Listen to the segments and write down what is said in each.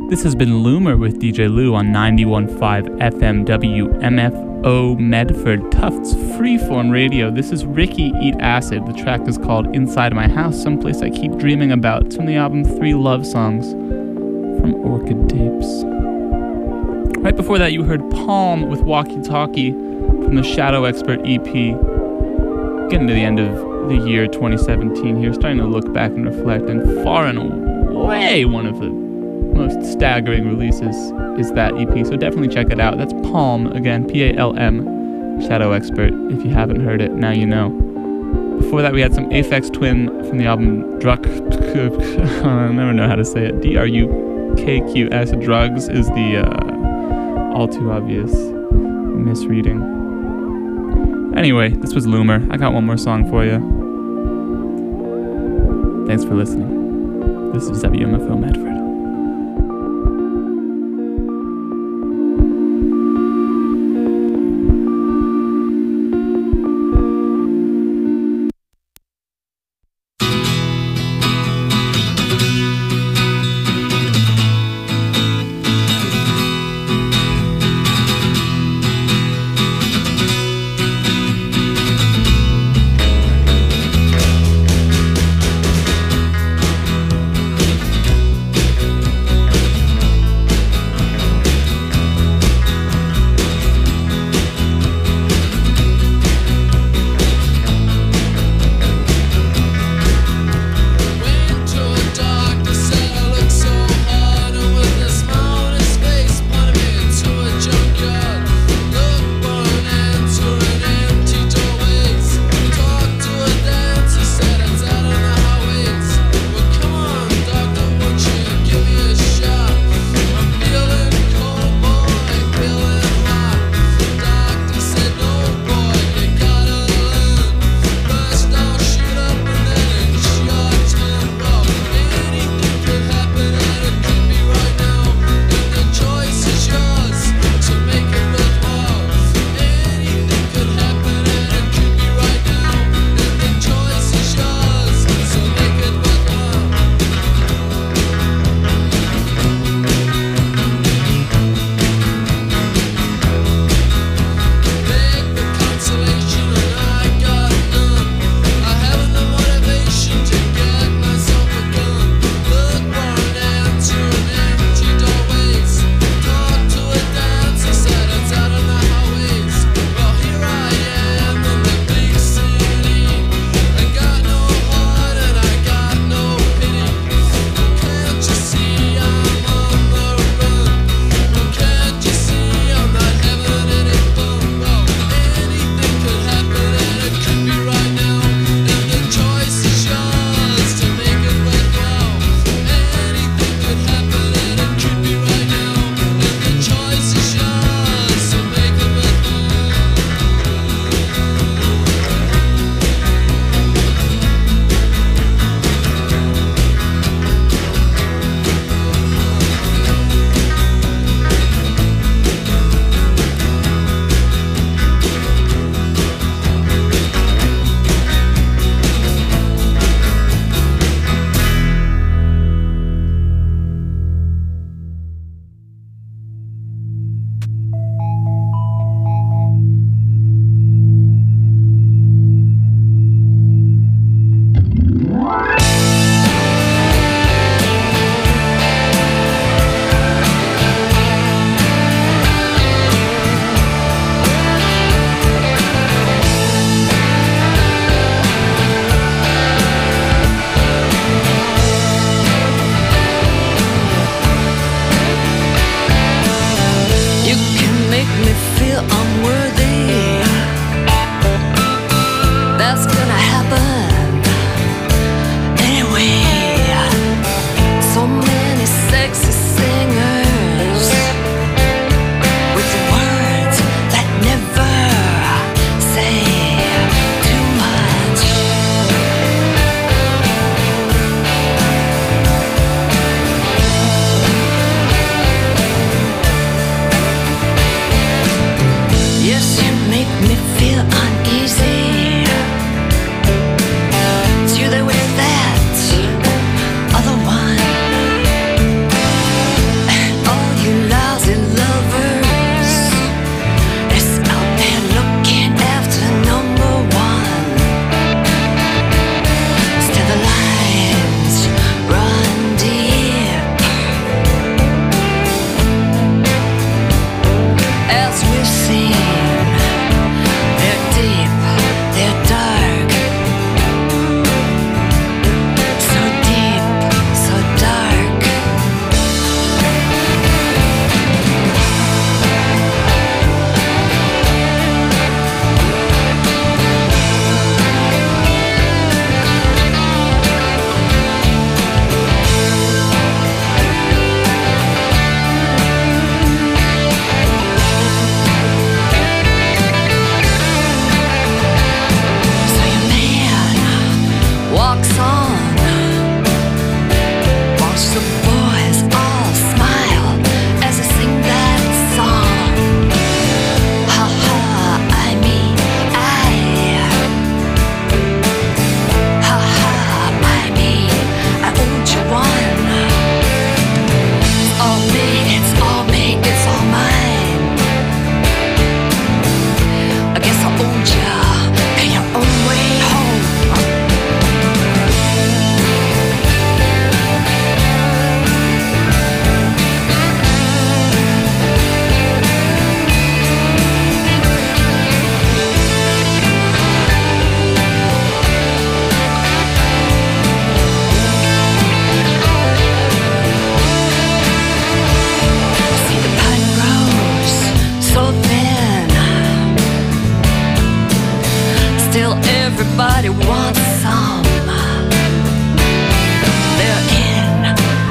This has been Loomer with DJ Lou on 91.5 FM WMFO Medford, Tufts Freeform Radio. This is Ricky Eat Acid. The track is called Inside My House, someplace I keep dreaming about. It's from the album 3 Love Songs from Orchid Tapes. Right before that, you heard Palm with Walkie Talkie from the Shadow Expert EP. Getting to the end of the year 2017 here, starting to look back and reflect, and far and away one of the most staggering releases is that EP, so definitely check it out. That's Palm, again, P-A-L-M, Shadow Expert. If you haven't heard it, now you know. Before that, we had some Aphex Twin from the album Druk. I never know how to say it. D-R-U-K-Q-S. Drugs is the all too obvious misreading. Anyway, this was Loomer. I got one more song for you. Thanks for listening. This is WMFO Medford.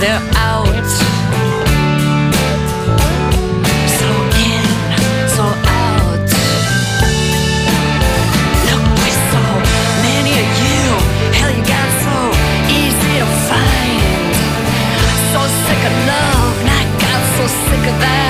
they're out. So in, so out. Look, with so many of you, hell, you got so easy to find. So sick of love, and I got so sick of that.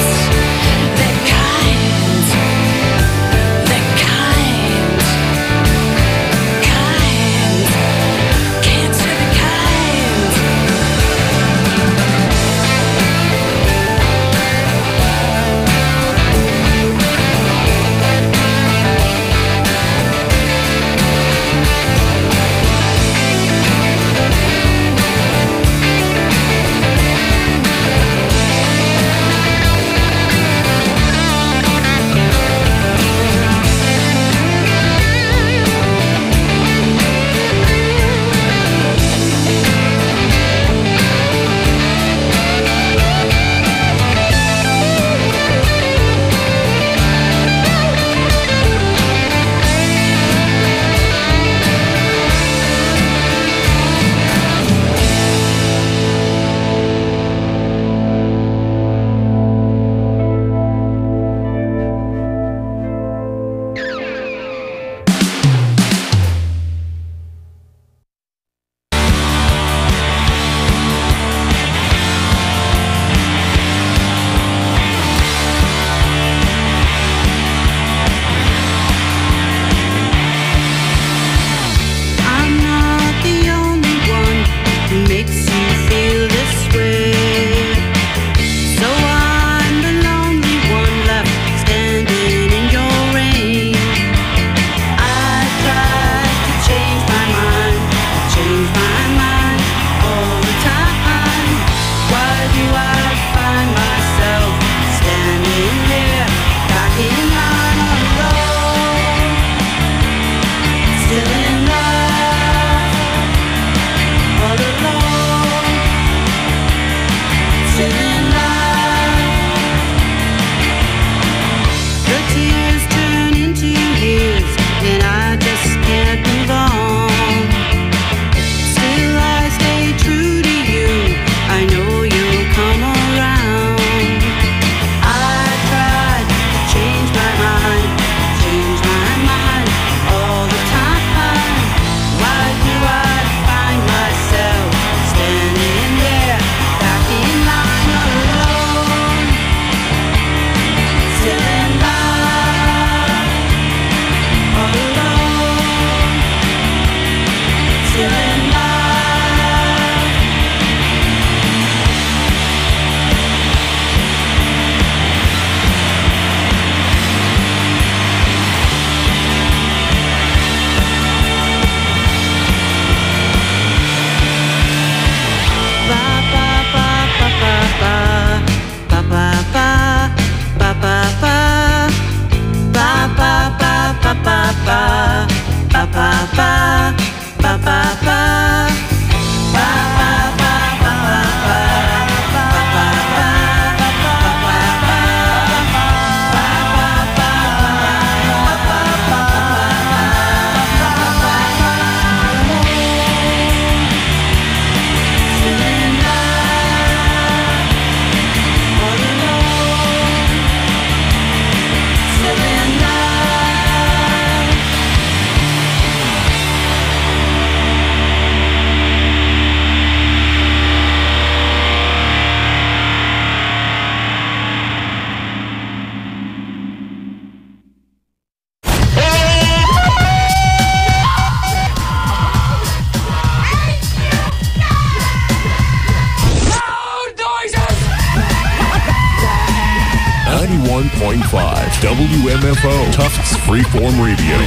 WMFO, Tufts Freeform Radio.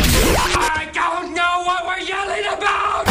I don't know what we're yelling about!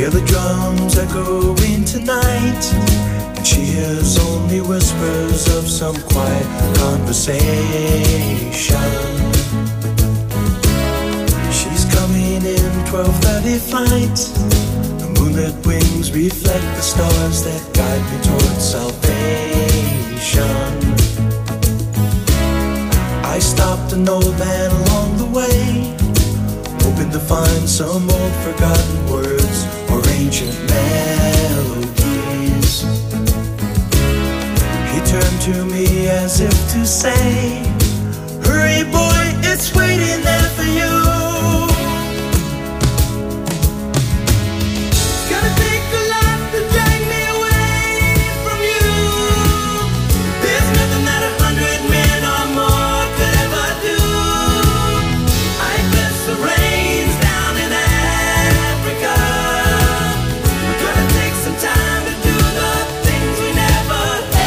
Hear the drums echoing tonight, and she hears only whispers of some quiet conversation. She's coming in 12:30 flight. The moonlit wings reflect the stars that guide me towards salvation. I stopped an old man along the way, hoping to find some old forgotten words or ancient melodies. He turned to me as if to say, hurry boy, it's waiting there for you. It's gonna take a lot to drag me away from you. There's nothing that 100 men or more could ever do. I bless the rains down in Africa. We're gonna take some time to do the things we never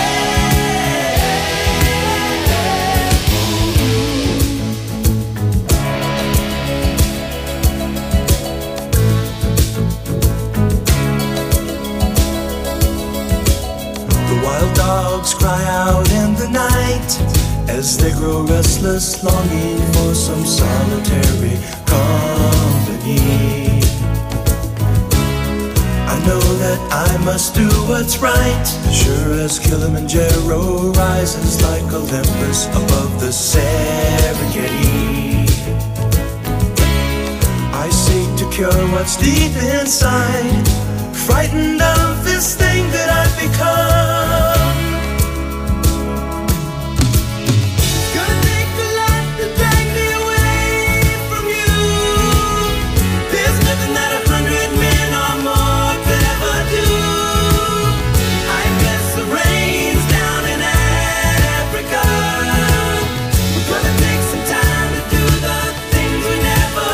The wild dogs cry out in the night as they grow restless, longing for some solitary company. I know that I must do what's right, sure as Kilimanjaro rises like Olympus above the Serengeti. I seek to cure what's deep inside, frightened of this thing that I've become. It's gonna take a lot to drag me away from you. There's nothing that 100 men or more could ever do. I bless the rains down in Africa. We're gonna take some time to do the things we never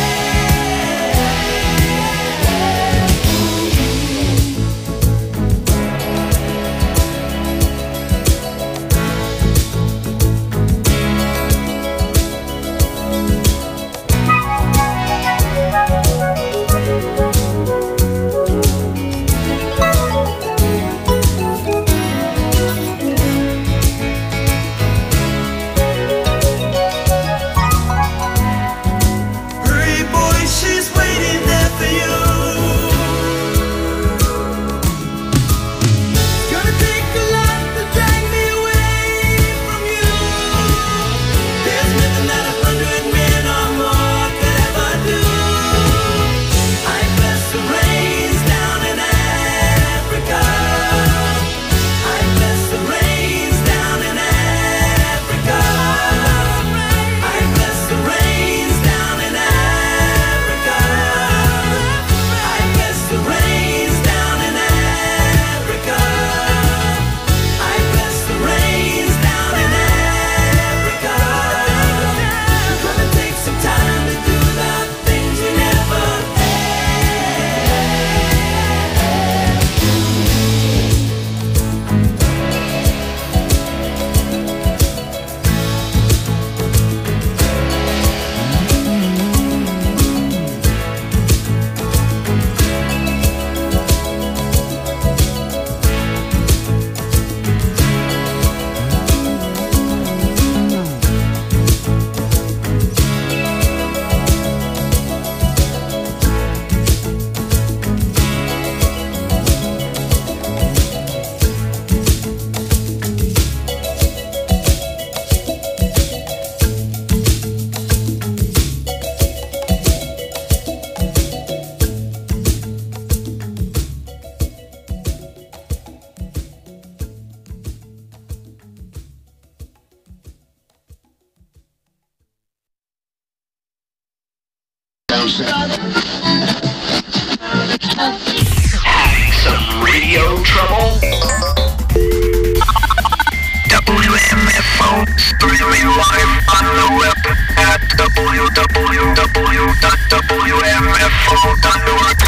Hurry boy, she's waiting there for you. It's gonna take a lot to drag me away from you. There's nothing that 100 men or more could ever do. I bless the rains down in Africa. I bless the rains down in Africa. I bless the rains down in Africa. I bless the rains down in Africa. I bless the rains down in Africa. We're gonna take some time to do the things we never Some radio trouble? WMFO, streaming live on the web at www.wmfo.org.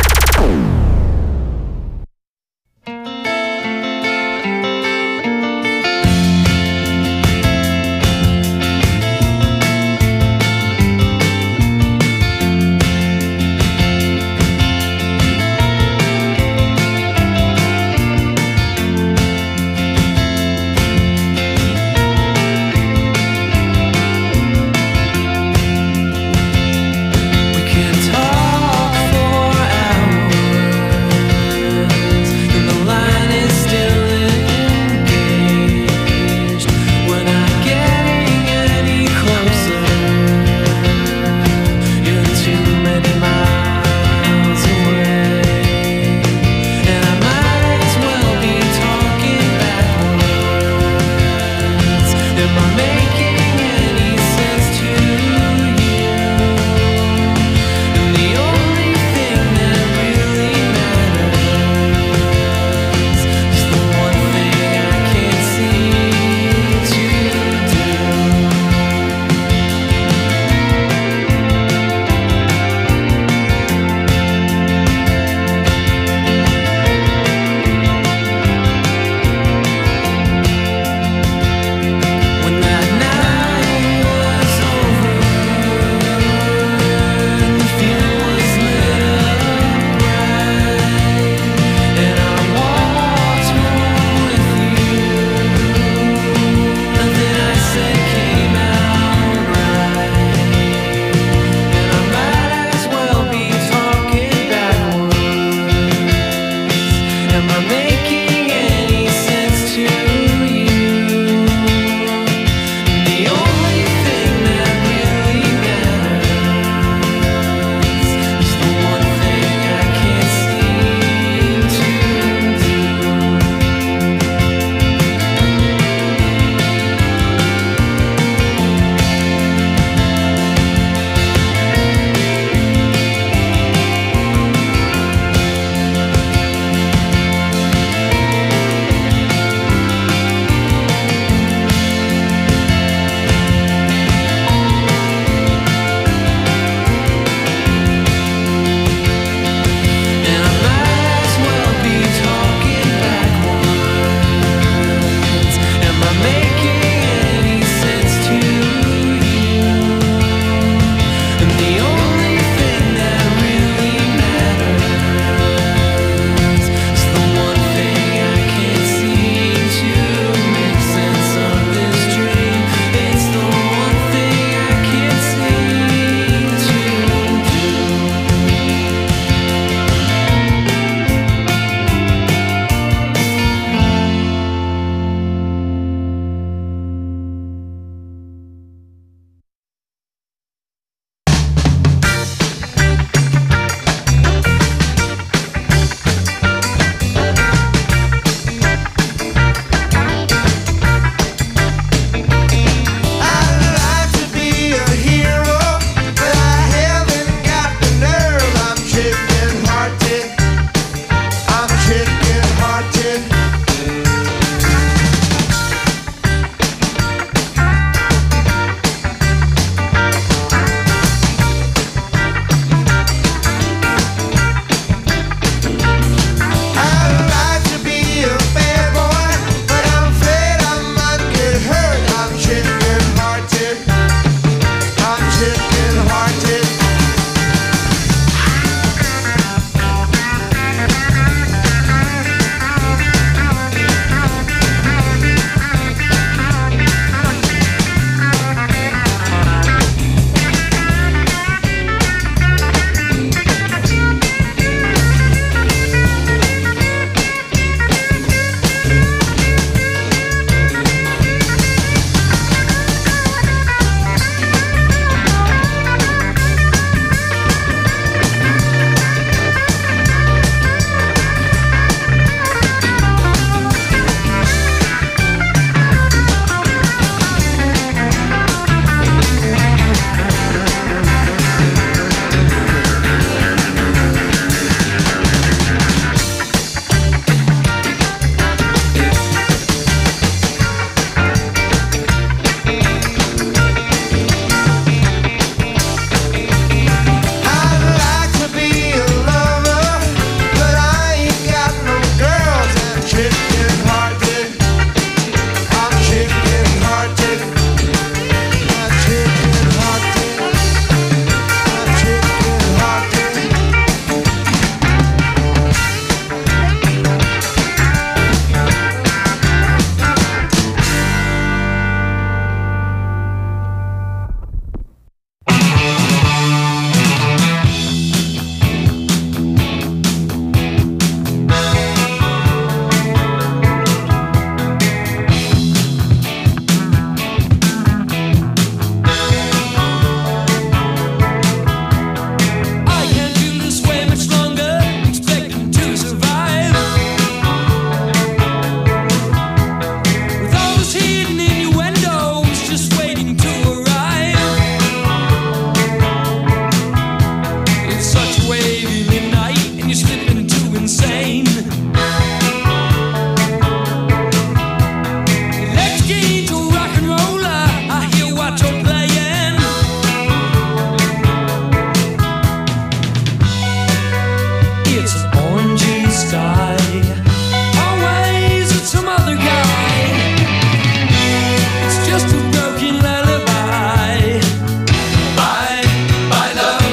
sky. Always it's some other guy. It's just a broken lullaby. Bye, bye love.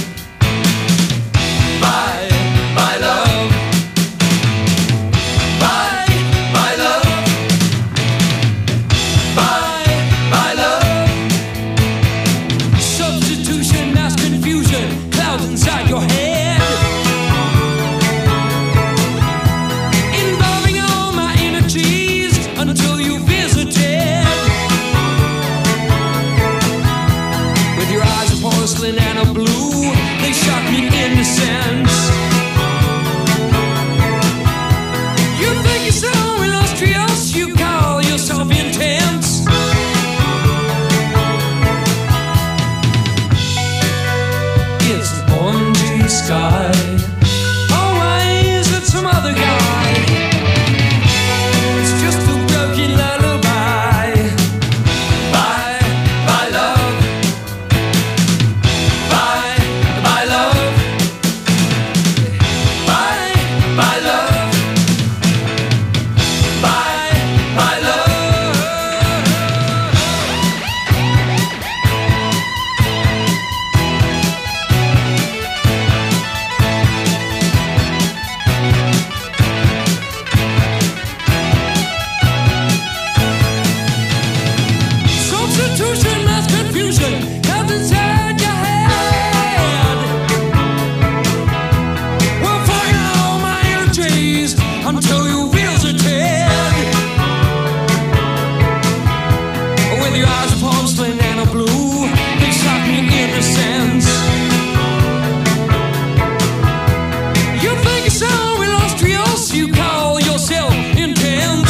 Bye, bye love. Bye, bye love. Bye, bye love. Substitution, mass confusion, clouds inside your head. Involving all my energies until you visited. With your eyes of porcelain and a blue, they shock me innocence. You think you're so illustrious, you call yourself intense. It's an orangey sky. Always it's some other guy. It's just a broken lullaby. Bye, bye love. Bye, bye love. Bye, bye love. Bye, bye love. Substitution, mass confusion, comes inside your head. We'll find all my energies until you visited. With your eyes of porcelain and a blue, they shock me innocence. You think you're so illustrious, you call yourself intense.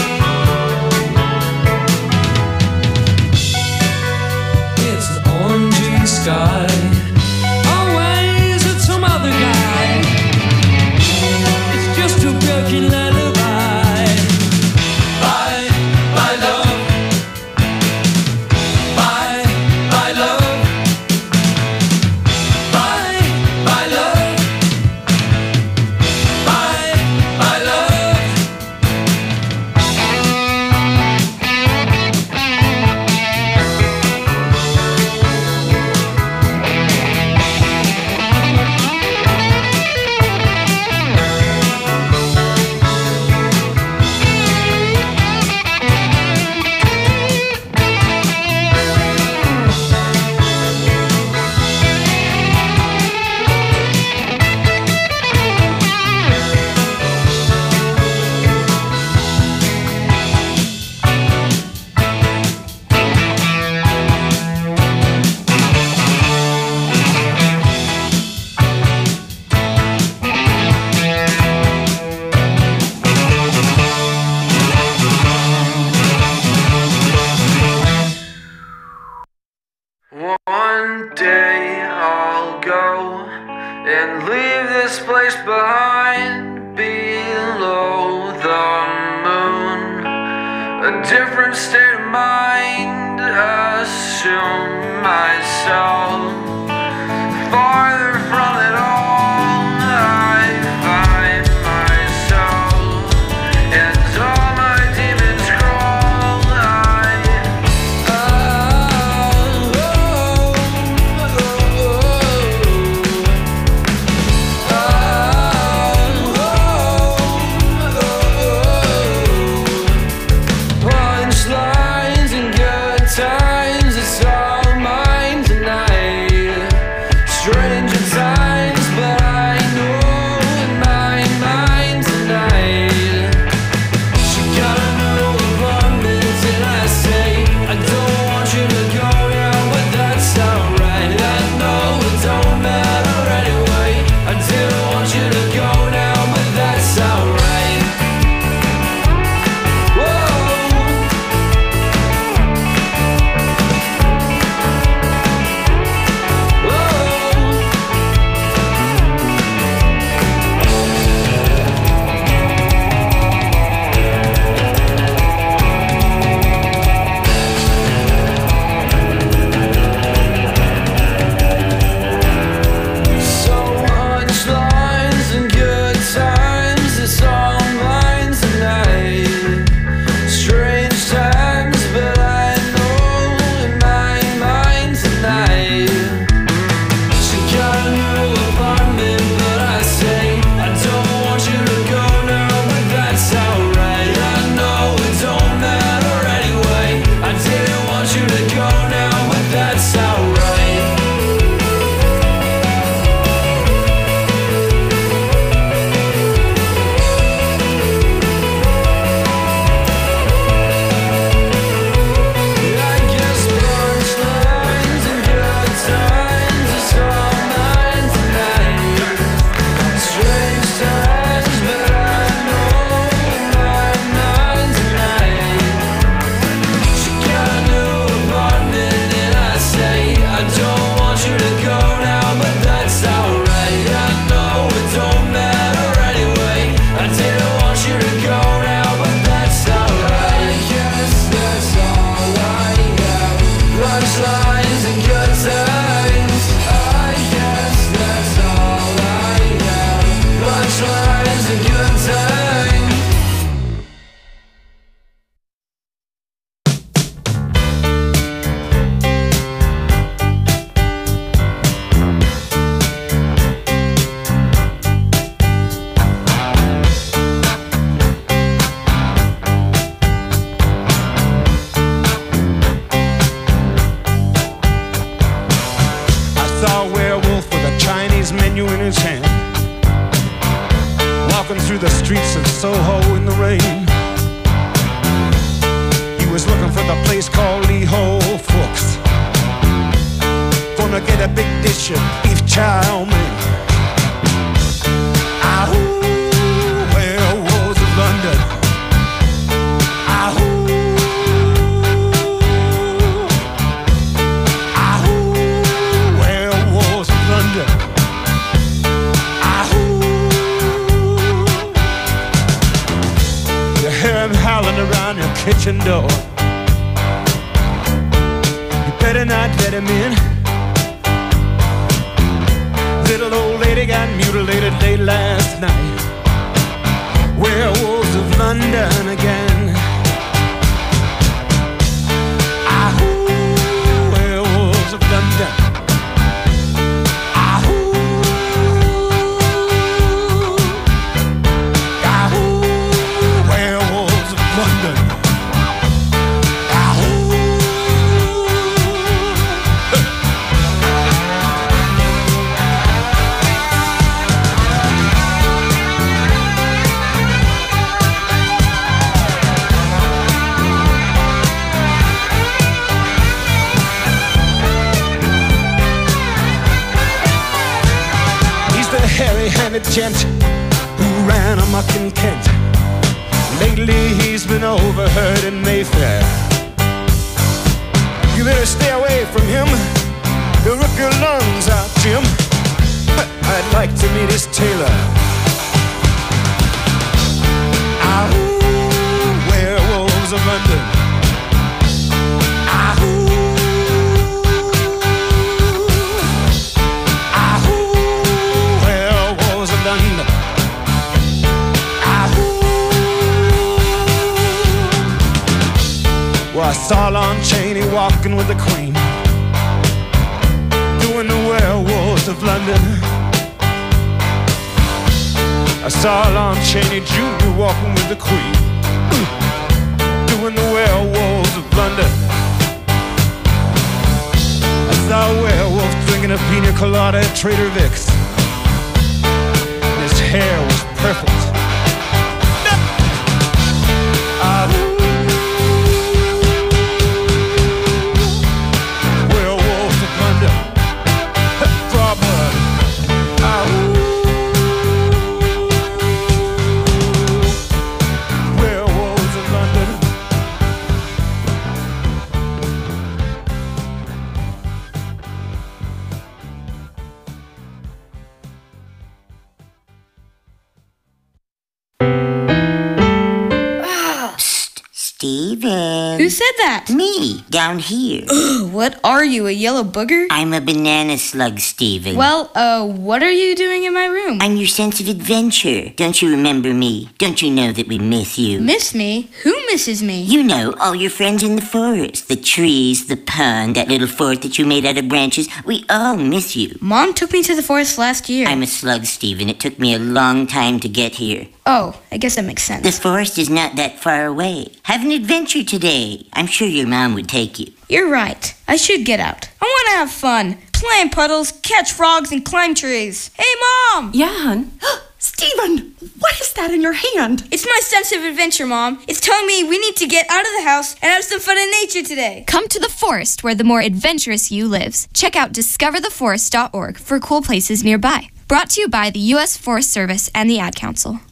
It's an orangey sky. Always it's some other guy. It's just a broken lullaby. Bye, bye love. Bye, bye love. Bye, bye love. Bye, bye love. One day I'll go and leave this place behind below the moon. A different state of mind, assume myself farther from it all. I find myself and all my demons crawl. Punchlines and good times, it's all mine tonight. Strange and walking through the streets of Soho in the rain. He was looking for the place called Lee Ho Fooks. Gonna get a big dish of beef chow mein. Ahoo, werewolves of London. Ahoo. Howling around your kitchen door. You better not let him in. Little old lady got mutilated late last night. Werewolves of London again. Ahoo, werewolves of London. Hairy-handed gent who ran amok in Kent. Lately he's been overheard in Mayfair. You better stay away from him. He'll rip your lungs out, Jim. I'd like to meet his tailor. Ahoo, werewolves of London. Ahoo. Well, I saw Lon Chaney walking with the Queen, doing the werewolves of London. I saw Lon Chaney Jr. walking with the Queen, doing the werewolves of London. I saw a werewolf drinking a pina colada at Trader Vic's. His hair was perfect. Werewolves of London. Draw blood. Werewolves of London. Steven. Who said that? Me, down here. What are you, a yellow booger? I'm a banana slug, Steven. Well, what are you doing in my room? I'm your sense of adventure. Don't you remember me? Don't you know that we miss you? Miss me? Who misses me? You know, all your friends in the forest. The trees, the pond, that little fort that you made out of branches. We all miss you. Mom took me to the forest last year. I'm a slug, Steven. It took me a long time to get here. Oh, I guess that makes sense. The forest is not that far away. Have an adventure today. I'm sure your mom would take you. You're right. I should get out. I want to have fun. Play in puddles, catch frogs, and climb trees. Hey, Mom! Yeah, hon? Steven, what is that in your hand? It's my sense of adventure, Mom. It's telling me we need to get out of the house and have some fun in nature today. Come to the forest where the more adventurous you lives. Check out discovertheforest.org for cool places nearby. Brought to you by the U.S. Forest Service and the Ad Council.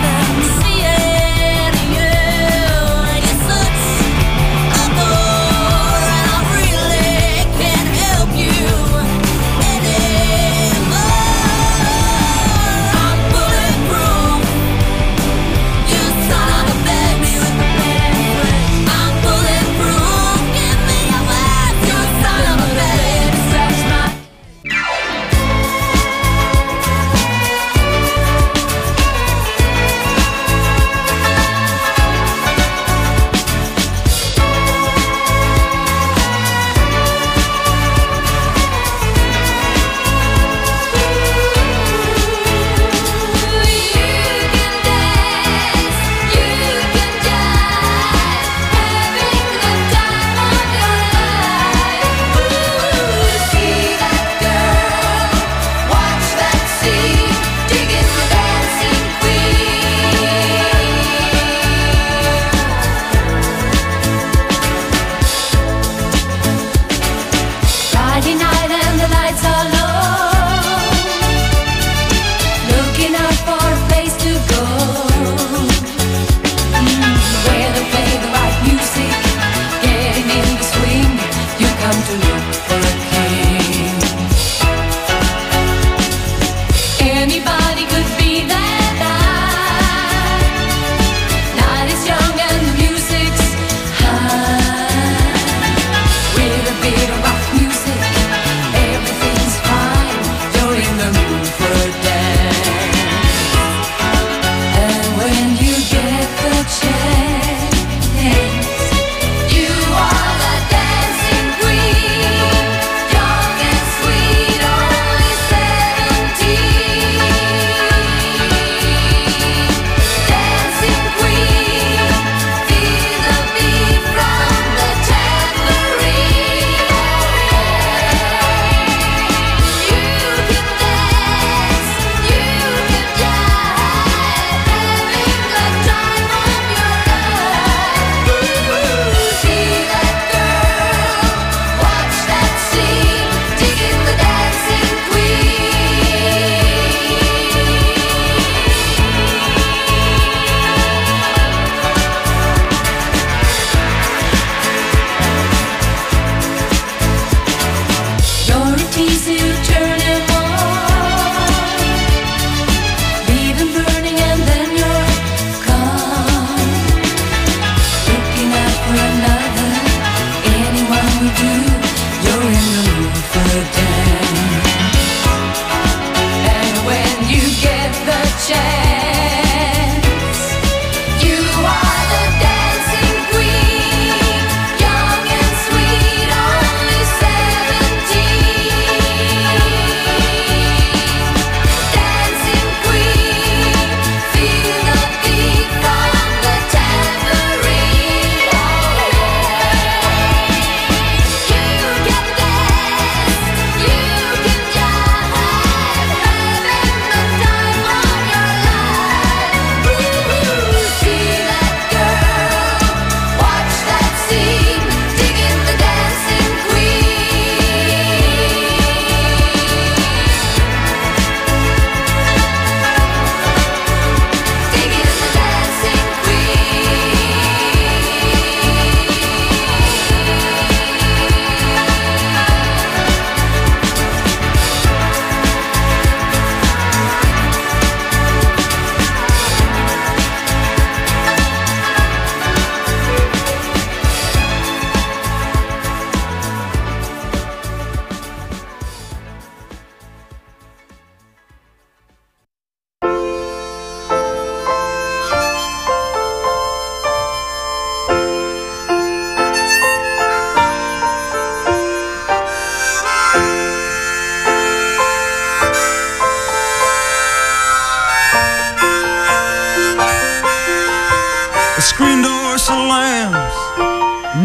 See it, you're such a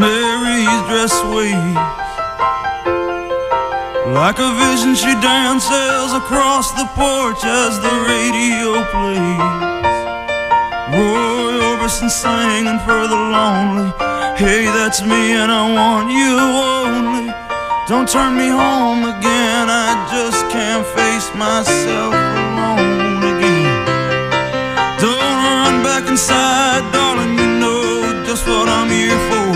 Mary's dress waves. Like a vision she dances across the porch as the radio plays. Roy Orbison singing for the lonely. Hey, that's me and I want you only. Don't turn me home again, I just can't face myself alone again. Don't run back inside, darling, you know just what I'm here for.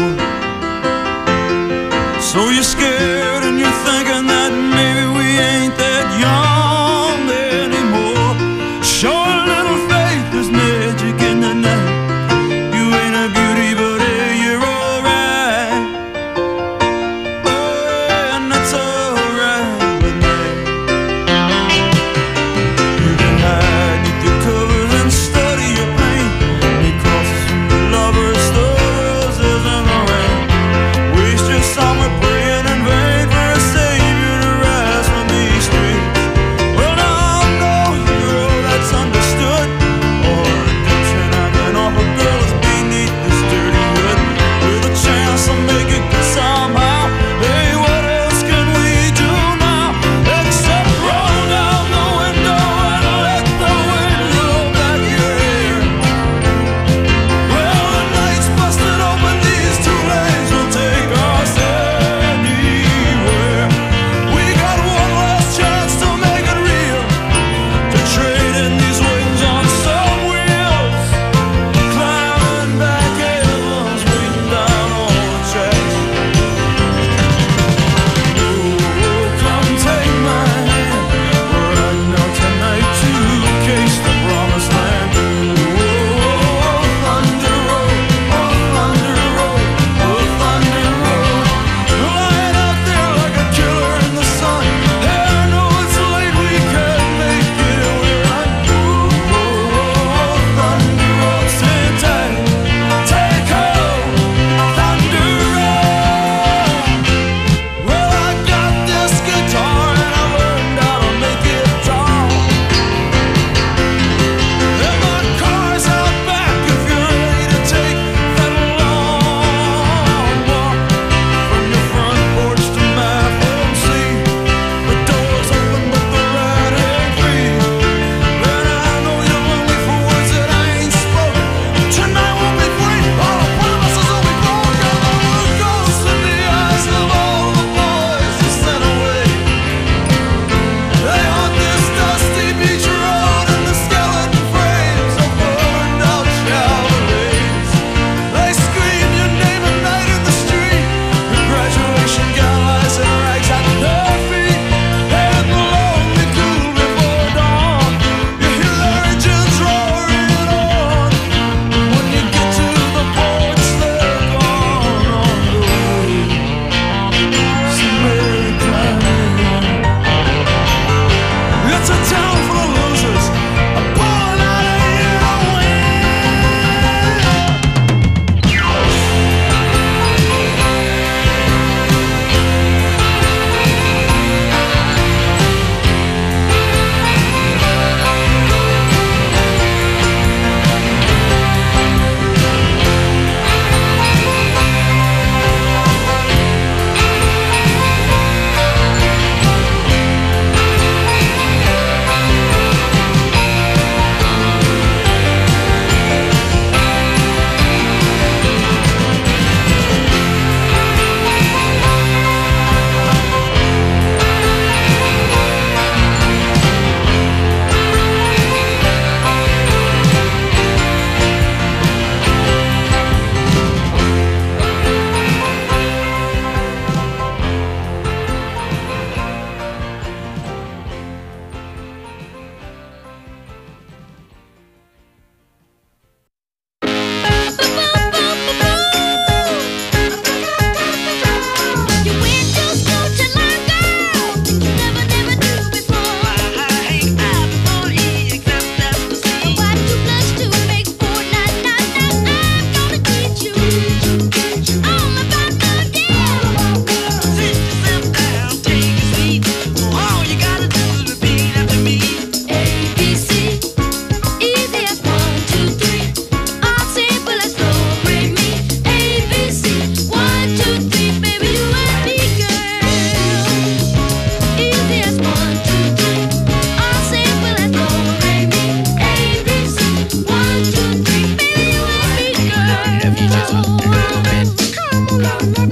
So you're scared and you're thinking that maybe we ain't that young anymore. Show a little faith, there's magic in the night. You ain't a beauty, but hey, you're alright. Oh yeah, and that's alright with me. You can hide beneath your covers and study your pain. Make crosses from your lovers, the roses and the rain. Waste your summer praying in vain.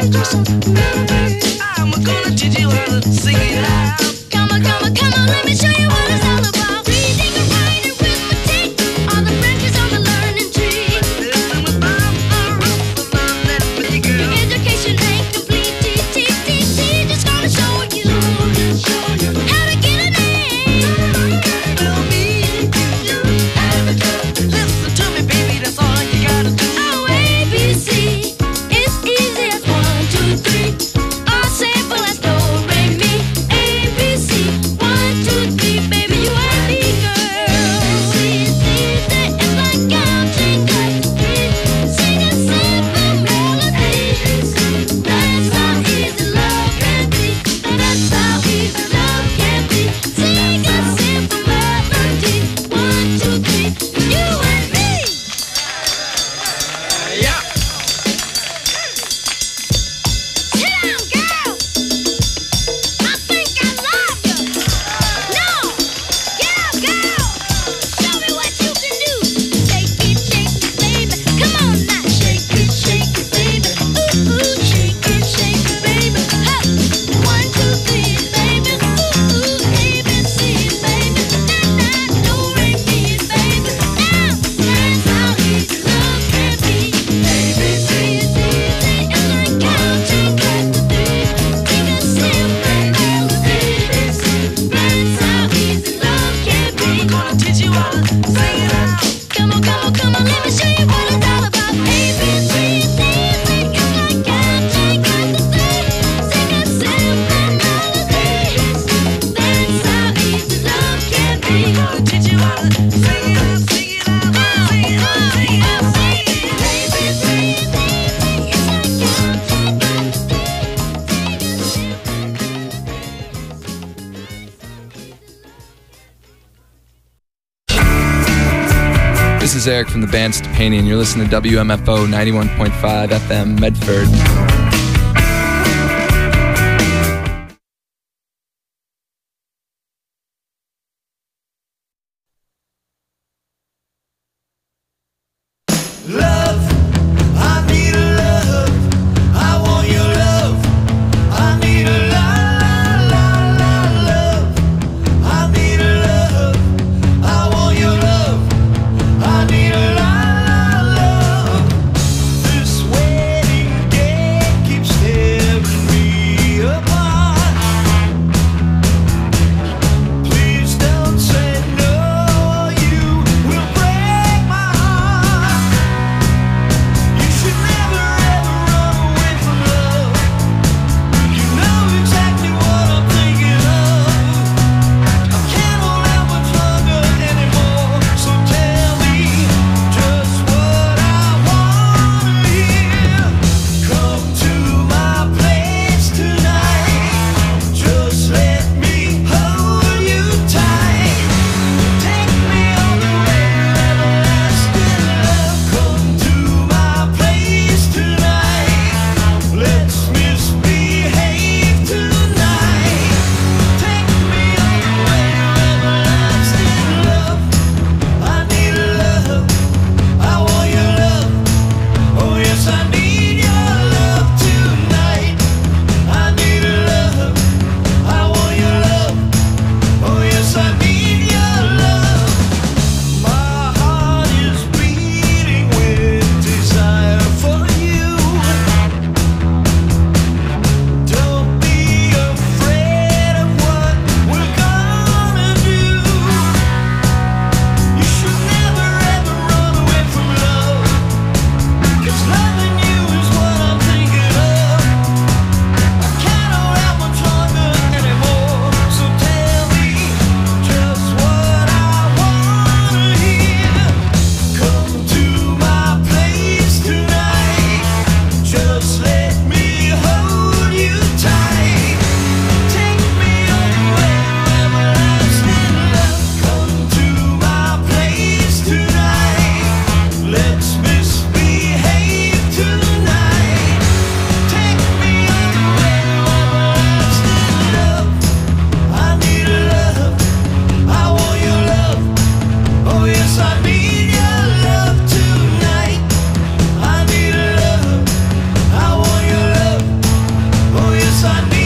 This is Eric from the band Stepani, and you're listening to WMFO 91.5 FM Medford. This wedding day inside me.